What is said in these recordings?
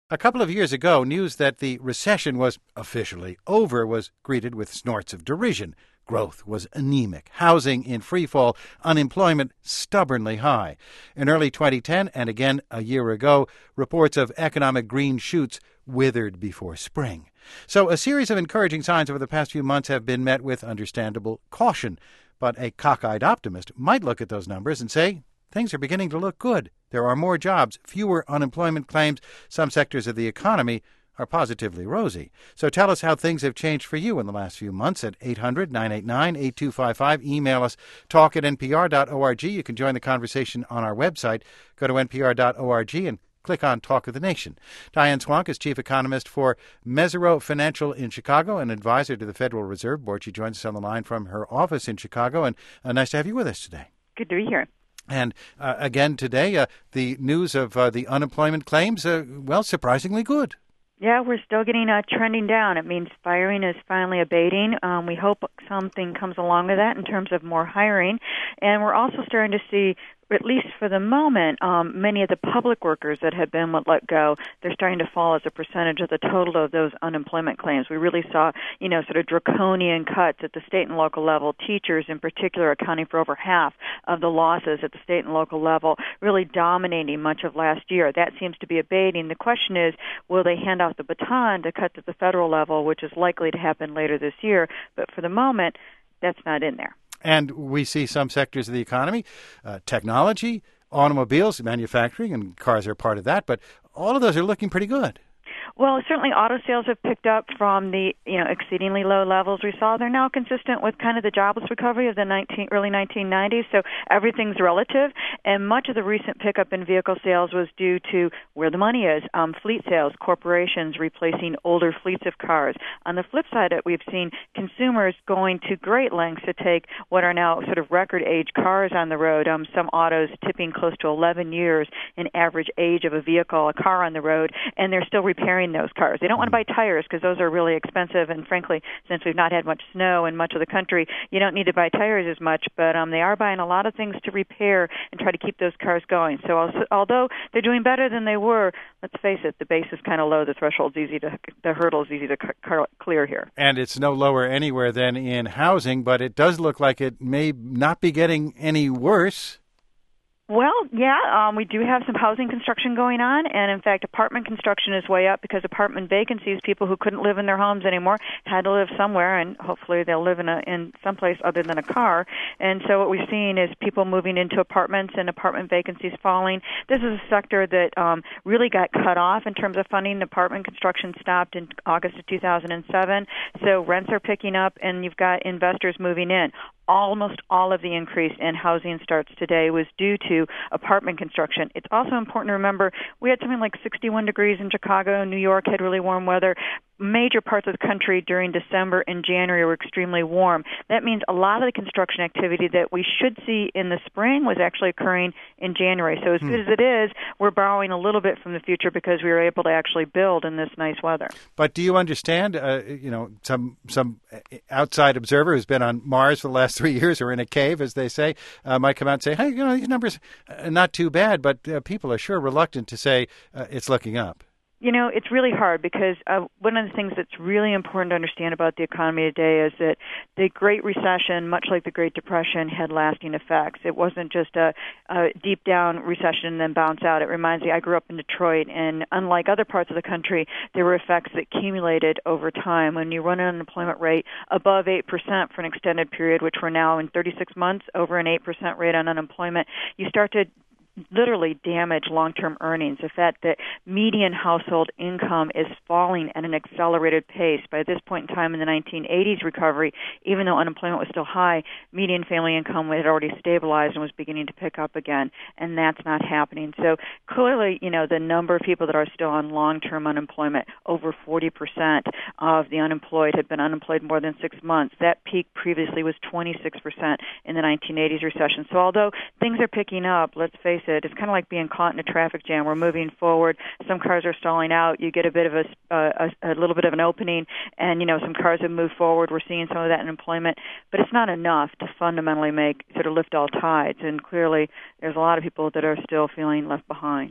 A couple of years ago, news that the recession was officially over was greeted with snorts of derision. Growth was anemic, housing in freefall, unemployment stubbornly high. In early 2010, and again a year ago, reports of economic green shoots withered before spring. So a series of encouraging signs over the past few months have been met with understandable caution. But a cockeyed optimist might look at those numbers and say, things are beginning to look good. There are more jobs, fewer unemployment claims. Some sectors of the economy are positively rosy. So tell us how things have changed for you in the last few months at 800-989-8255. Email us, talk@npr.org. You can join the conversation on our website. Go to npr.org and click on Talk of the Nation. Diane Swonk is chief economist for Mesirow Financial in Chicago and advisor to the Federal Reserve Board. She joins us on the line from her office in Chicago, and nice to have you with us today. Good to be here. And again today, the news of the unemployment claims, surprisingly good. Yeah, we're still getting trending down. It means firing is finally abating. We hope something comes along with that in terms of more hiring. And we're also starting to see, at least for the moment, many of the public workers that had been let go, they're starting to fall as a percentage of the total of those unemployment claims. We really saw, sort of draconian cuts at the state and local level, teachers in particular accounting for over half of the losses at the state and local level, really dominating much of last year. That seems to be abating. The question is, will they hand off the baton to cut to the federal level, which is likely to happen later this year? But for the moment, that's not in there. And we see some sectors of the economy, technology, automobiles, manufacturing, and cars are part of that, but all of those are looking pretty good. Well, certainly auto sales have picked up from the exceedingly low levels we saw. They're now consistent with kind of the jobless recovery of the early 1990s, so everything's relative. And much of the recent pickup in vehicle sales was due to where the money is, fleet sales, corporations replacing older fleets of cars. On the flip side, we've seen consumers going to great lengths to take what are now sort of record-age cars on the road, some autos tipping close to 11 years in average age of a car on the road, and they're still repairing those cars. They don't want to buy tires because those are really expensive, and frankly, since we've not had much snow in much of the country, you don't need to buy tires as much, but they are buying a lot of things to repair and try to keep those cars going. So although they're doing better than they were, let's face it, the base is kind of low, the hurdle is easy to clear here. And it's no lower anywhere than in housing, but it does look like it may not be getting any worse. Well, yeah, we do have some housing construction going on, and in fact, apartment construction is way up because apartment vacancies, people who couldn't live in their homes anymore had to live somewhere, and hopefully they'll live in some place other than a car. And so what we're seeing is people moving into apartments and apartment vacancies falling. This is a sector that really got cut off in terms of funding. Apartment construction stopped in August of 2007, so rents are picking up, and you've got investors moving in. Almost all of the increase in housing starts today was due to apartment construction. It's also important to remember we had something like 61 degrees in Chicago. New York had really warm weather. Major parts of the country during December and January were extremely warm. That means a lot of the construction activity that we should see in the spring was actually occurring in January. So as good as it is, we're borrowing a little bit from the future because we were able to actually build in this nice weather. But do you understand, some outside observer who's been on Mars for the last 3 years or in a cave, as they say, might come out and say, hey, these numbers are not too bad, but people are sure reluctant to say it's looking up. It's really hard because one of the things that's really important to understand about the economy today is that the Great Recession, much like the Great Depression, had lasting effects. It wasn't just a deep down recession and then bounce out. It reminds me, I grew up in Detroit, and unlike other parts of the country, there were effects that accumulated over time. When you run an unemployment rate above 8% for an extended period, which we're now in 36 months, over an 8% rate on unemployment, you start to literally damage long-term earnings. The fact that median household income is falling at an accelerated pace. By this point in time in the 1980s recovery, even though unemployment was still high, median family income had already stabilized and was beginning to pick up again, and that's not happening. So clearly, the number of people that are still on long-term unemployment, over 40% of the unemployed had been unemployed more than 6 months. That peak previously was 26% in the 1980s recession. So although things are picking up, let's face it, it's kind of like being caught in a traffic jam. We're moving forward. Some cars are stalling out. You get a bit of a little bit of an opening, and some cars have moved forward. We're seeing some of that in employment, but it's not enough to fundamentally lift all tides. And clearly, there's a lot of people that are still feeling left behind.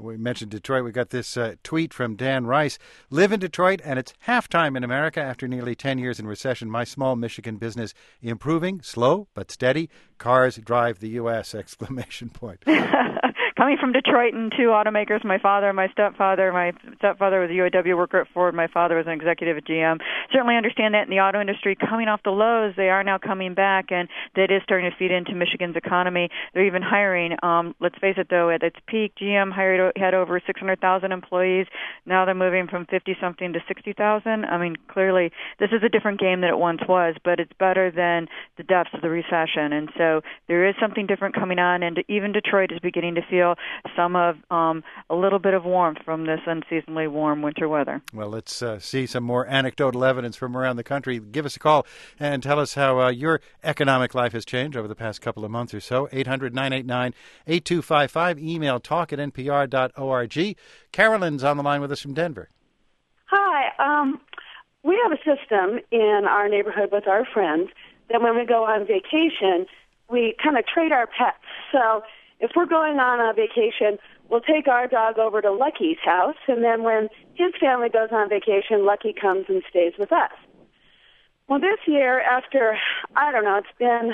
We mentioned Detroit. We got this tweet from Dan Rice. Live in Detroit, and it's halftime in America after nearly 10 years in recession. My small Michigan business improving, slow but steady. Cars drive the U.S., exclamation point. Coming from Detroit and two automakers, my father and my stepfather. My stepfather was a UAW worker at Ford. My father was an executive at GM. Certainly understand that in the auto industry, coming off the lows, they are now coming back, and that is starting to feed into Michigan's economy. They're even hiring. Let's face it, though, at its peak, GM had over 600,000 employees. Now they're moving from 50-something to 60,000. I mean, clearly, this is a different game than it once was, but it's better than the depths of the recession. And so there is something different coming on, and even Detroit is beginning to feel some of a little bit of warmth from this unseasonably warm winter weather. Well, let's see some more anecdotal evidence from around the country. Give us a call and tell us how your economic life has changed over the past couple of months or so. 800-989-8255. Email talk@npr.org. Carolyn's on the line with us from Denver. Hi. We have a system in our neighborhood with our friends that when we go on vacation, we kind of trade our pets. So if we're going on a vacation, we'll take our dog over to Lucky's house, and then when his family goes on vacation, Lucky comes and stays with us. Well, this year, after, I don't know, it's been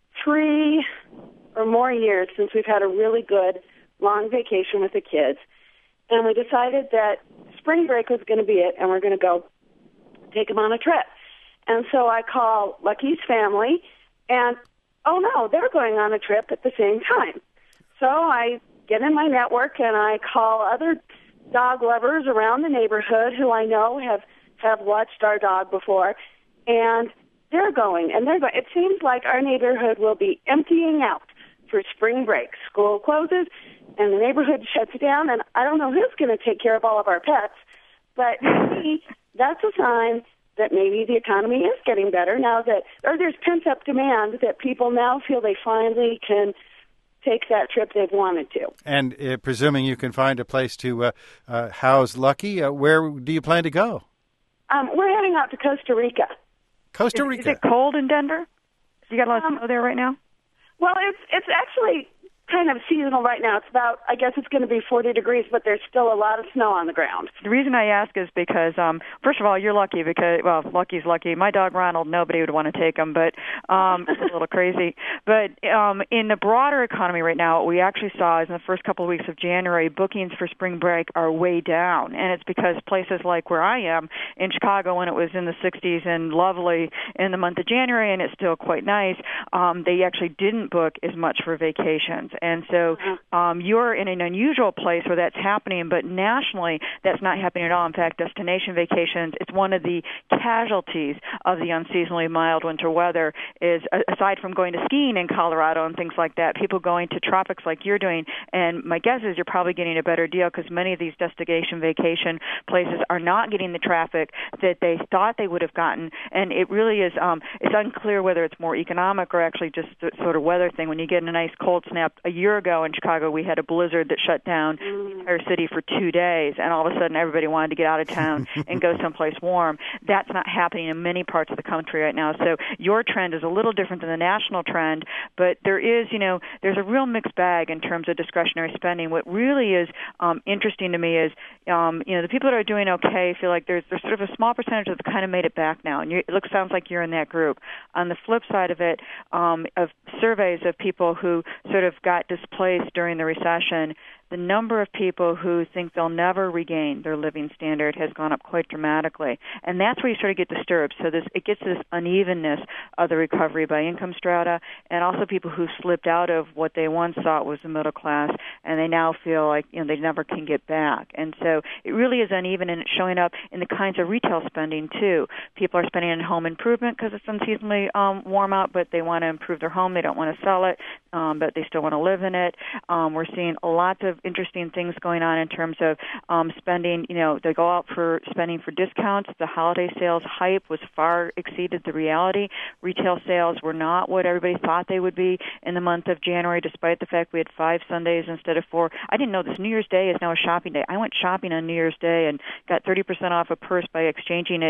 3 or more years since we've had a really good long vacation with the kids, and we decided that spring break was going to be it, and we're going to go take them on a trip. And so I call Lucky's family, and, oh, no, they're going on a trip at the same time. So I get in my network and I call other dog lovers around the neighborhood who I know have watched our dog before, and they're going. It seems like our neighborhood will be emptying out for spring break. School closes and the neighborhood shuts down, and I don't know who's going to take care of all of our pets, but to me, that's a sign that maybe the economy is getting better now there's pent-up demand that people now feel they finally can take that trip they've wanted to. And presuming you can find a place to house Lucky, where do you plan to go? We're heading out to Costa Rica. Costa Rica. Is it cold in Denver? You got a lot of snow there right now? Well, it's actually kind of seasonal right now. It's about, I guess it's going to be 40 degrees, but there's still a lot of snow on the ground. The reason I ask is because, first of all, you're lucky because, well, Lucky's lucky. My dog, Ronald, nobody would want to take him, but it's a little crazy. But in the broader economy right now, what we actually saw is in the first couple of weeks of January, bookings for spring break are way down. And it's because places like where I am in Chicago, when it was in the 60s and lovely in the month of January, and it's still quite nice, they actually didn't book as much for vacations. And so you're in an unusual place where that's happening, but nationally that's not happening at all. In fact, destination vacations, it's one of the casualties of the unseasonably mild winter weather is, aside from going to skiing in Colorado and things like that, people going to tropics like you're doing. And my guess is you're probably getting a better deal because many of these destination vacation places are not getting the traffic that they thought they would have gotten. And it really is, it's unclear whether it's more economic or actually just a sort of weather thing. When you get in a nice cold snap, a year ago in Chicago, we had a blizzard that shut down the entire city for 2 days, and all of a sudden everybody wanted to get out of town and go someplace warm. That's not happening in many parts of the country right now. So your trend is a little different than the national trend, but there is, there's a real mixed bag in terms of discretionary spending. What really is interesting to me is, the people that are doing okay feel like there's sort of a small percentage that have kind of made it back now, and it sounds like you're in that group. On the flip side of it, of surveys of people who sort of got displaced during the recession, the number of people who think they'll never regain their living standard has gone up quite dramatically. And that's where you sort of get disturbed. So it gets this unevenness of the recovery by income strata, and also people who slipped out of what they once thought was the middle class, and they now feel like they never can get back. And so it really is uneven, and it's showing up in the kinds of retail spending, too. People are spending on home improvement because it's unseasonably warm out, but they want to improve their home. They don't want to sell it, but they still want to live in it. We're seeing lots of interesting things going on in terms of spending. They go out for spending for discounts. The holiday sales hype was far exceeded the reality. Retail sales were not what everybody thought they would be in the month of January, despite the fact we had 5 Sundays instead of 4. I didn't know this New Year's Day is now a shopping day. I went shopping on New Year's Day and got 30% off a purse by exchanging it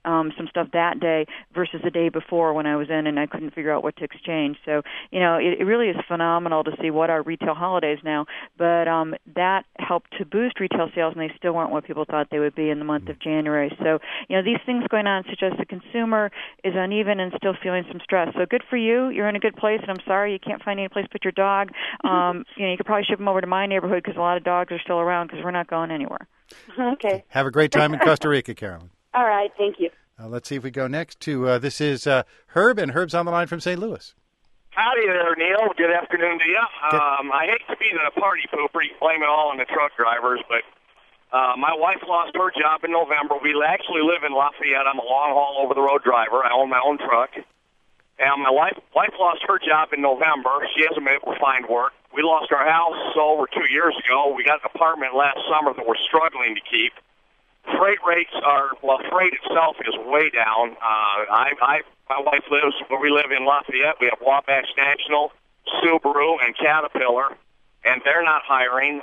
some stuff that day versus the day before when I was in and I couldn't figure out what to exchange. So, it really is phenomenal to see what our retail holidays now, but that helped to boost retail sales, and they still weren't what people thought they would be in the month of January. So, these things going on suggest the consumer is uneven and still feeling some stress. So good for you. You're in a good place, and I'm sorry you can't find any place to put your dog. You could probably ship them over to my neighborhood because a lot of dogs are still around because we're not going anywhere. Okay. Have a great time in Costa Rica, Carolyn. All right. Thank you. Let's see if we go next to, this is Herb, and Herb's on the line from St. Louis. Howdy there, Neil. Good afternoon to you. I hate to be the party pooper, blame it all on the truck drivers, but my wife lost her job in November. We actually live in Lafayette. I'm a long-haul over-the-road driver. I own my own truck. And my wife lost her job in November. She hasn't been able to find work. We lost our house over 2 years ago. We got an apartment last summer that we're struggling to keep. Freight rates freight itself is way down. My wife lives where we live in Lafayette. We have Wabash National, Subaru, and Caterpillar, and they're not hiring.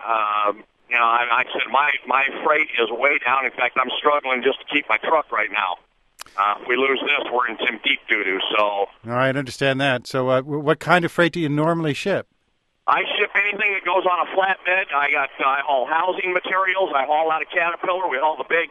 I said my freight is way down. In fact, I'm struggling just to keep my truck right now. If we lose this, we're in some deep doo-doo. So, all right, I understand that. So what kind of freight do you normally ship? I ship anything that goes on a flatbed. I haul housing materials. I haul out of Caterpillar. We haul the big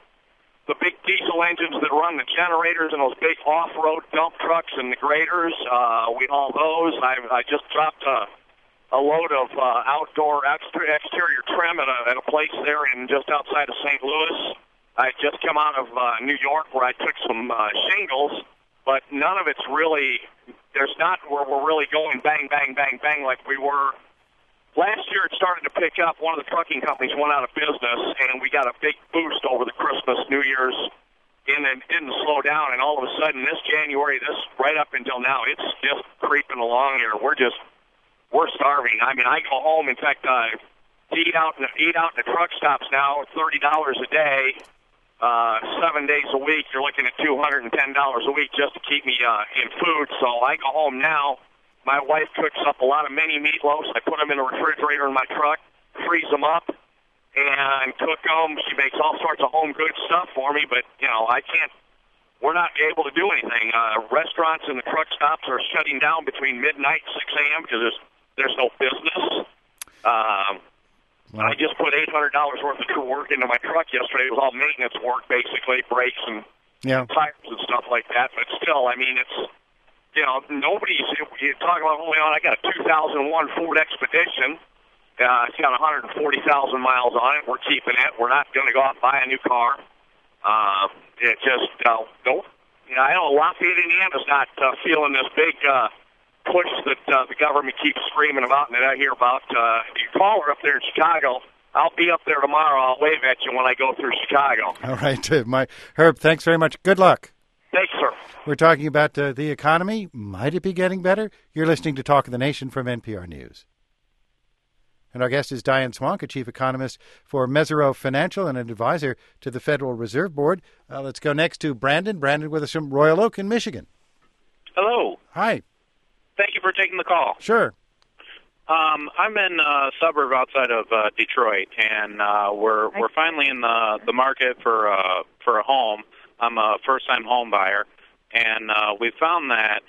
diesel engines that run the generators and those big off-road dump trucks and the graders. We haul those. I just dropped a load of outdoor exterior trim at a place there just outside of St. Louis. I just come out of New York where I took some shingles, but none of it's really. There's not where we're really going bang, bang, bang, bang like we were. Last year it started to pick up. One of the trucking companies went out of business, and we got a big boost over the Christmas, New Year's, and it didn't slow down. And all of a sudden, this January, right up until now, it's just creeping along here. We're starving. I mean, I go home. In fact, to eat out in the truck stops now, $30 a day. 7 days a week, you're looking at $210 a week just to keep me in food. So I go home now. My wife cooks up a lot of mini meatloafs. I put them in the refrigerator in my truck, freeze them up, and cook them. She makes all sorts of home good stuff for me, but, I can't. We're not able to do anything. Restaurants and the truck stops are shutting down between midnight and 6 a.m. because there's no business. I just put $800 worth of work into my truck yesterday. It was all maintenance work, basically, brakes and tires and stuff like that. But still, I mean, it's, nobody's, you talk about, I got a 2001 Ford Expedition. It's got 140,000 miles on it. We're keeping it. We're not going to go out and buy a new car. It just, nope. I know Lafayette, Indiana's not feeling this big push that the government keeps screaming about and that I hear about. If you call her up there in Chicago, I'll be up there tomorrow. I'll wave at you when I go through Chicago. All right, Herb, thanks very much. Good luck. Thanks, sir. We're talking about the economy. Might it be getting better? You're listening to Talk of the Nation from NPR News. And our guest is Diane Swonk, a chief economist for Mesirow Financial and an advisor to the Federal Reserve Board. Let's go next to Brandon. Brandon with us from Royal Oak in Michigan. Hello. Hi. Thank you for taking the call. Sure. I'm in a suburb outside of Detroit, and we're finally in the market for a home. I'm a first-time home buyer, and we found that,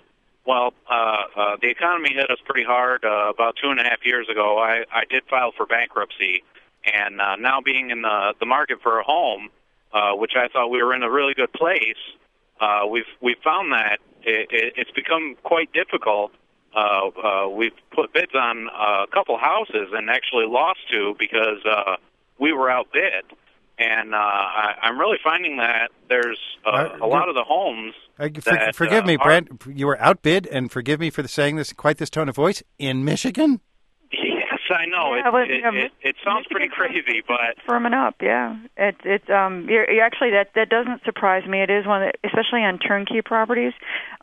the economy hit us pretty hard about 2.5 years ago. I did file for bankruptcy, and now being in the market for a home, which I thought we were in a really good place, we've found that it's become quite difficult. We've put bids on a couple houses and actually lost two because we were outbid. And I'm really finding that there's a lot of the homes that... Forgive me, Brent, you were outbid, and forgive me for saying this, quite this tone of voice, in Michigan? Yes, I know. It sounds pretty crazy, but... Firming up, yeah. You're actually, that doesn't surprise me. It is one that, especially on turnkey properties,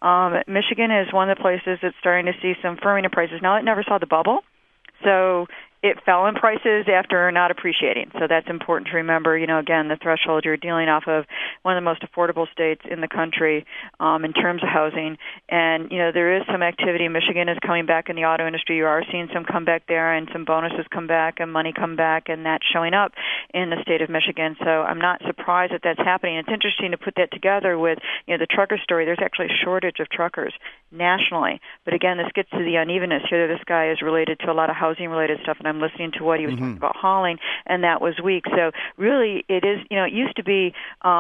Michigan is one of the places that's starting to see some firming of prices. Now, it never saw the bubble. So, it fell in prices after not appreciating. So that's important to remember. Again, the threshold, you're dealing off of one of the most affordable states in the country in terms of housing. And, there is some activity. Michigan is coming back in the auto industry. You are seeing some comeback there and some bonuses come back and money come back, and that's showing up in the state of Michigan. So I'm not surprised that that's happening. It's interesting to put that together with, the trucker story. There's actually a shortage of truckers nationally. But again, this gets to the unevenness here. This guy is related to a lot of housing-related stuff, and I'm listening to what he was talking about hauling, and that was weak. So really, it is, it used to be,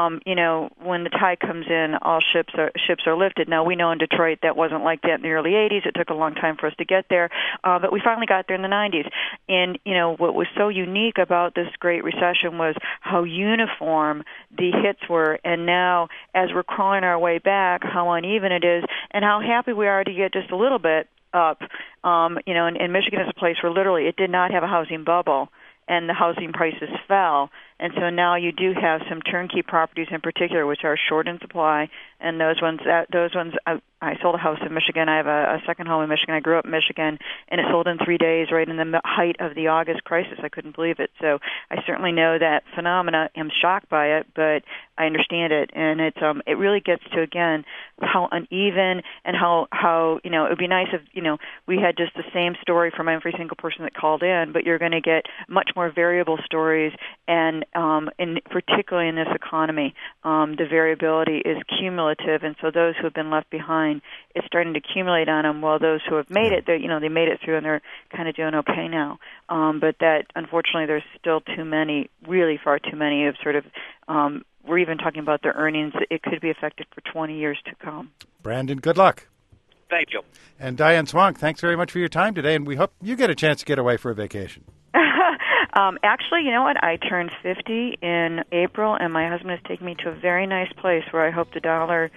when the tide comes in, all ships are lifted. Now, we know in Detroit that wasn't like that in the early 80s. It took a long time for us to get there, but we finally got there in the 90s. And, what was so unique about this Great Recession was how uniform the hits were, and now, as we're crawling our way back, how uneven it is, and how happy we are to get just a little bit up. And Michigan is a place where literally it did not have a housing bubble, and the housing prices fell. And so now you do have some turnkey properties in particular, which are short in supply, and those ones. I sold a house in Michigan. I have a second home in Michigan. I grew up in Michigan, and it sold in 3 days, right in the height of the August crisis. I couldn't believe it. So I certainly know that phenomena. I'm shocked by it, but I understand it, and it really gets to, again, how uneven and how it would be nice if we had just the same story from every single person that called in, but you're going to get much more variable stories, and particularly in this economy, the variability is cumulative, and so those who have been left behind, it's starting to accumulate on them, while those who have made it, they made it through, and they're kind of doing okay now. But that, unfortunately, there's still too many, really far too many of sort of, we're even talking about their earnings. It could be affected for 20 years to come. Brandon, good luck. Thank you. And Diane Swonk, thanks very much for your time today, and we hope you get a chance to get away for a vacation. Actually, you know what? I turned 50 in April, and my husband is taking me to a very nice place where I hope the dollar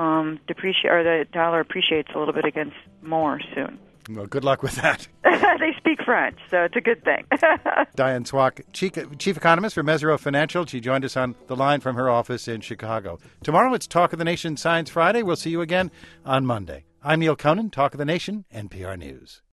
appreciates a little bit against more soon. Well, good luck with that. They speak French, so it's a good thing. Diane Swonk, Chief Economist for Mesirow Financial. She joined us on the line from her office in Chicago. Tomorrow it's Talk of the Nation Science Friday. We'll see you again on Monday. I'm Neil Conan, Talk of the Nation, NPR News.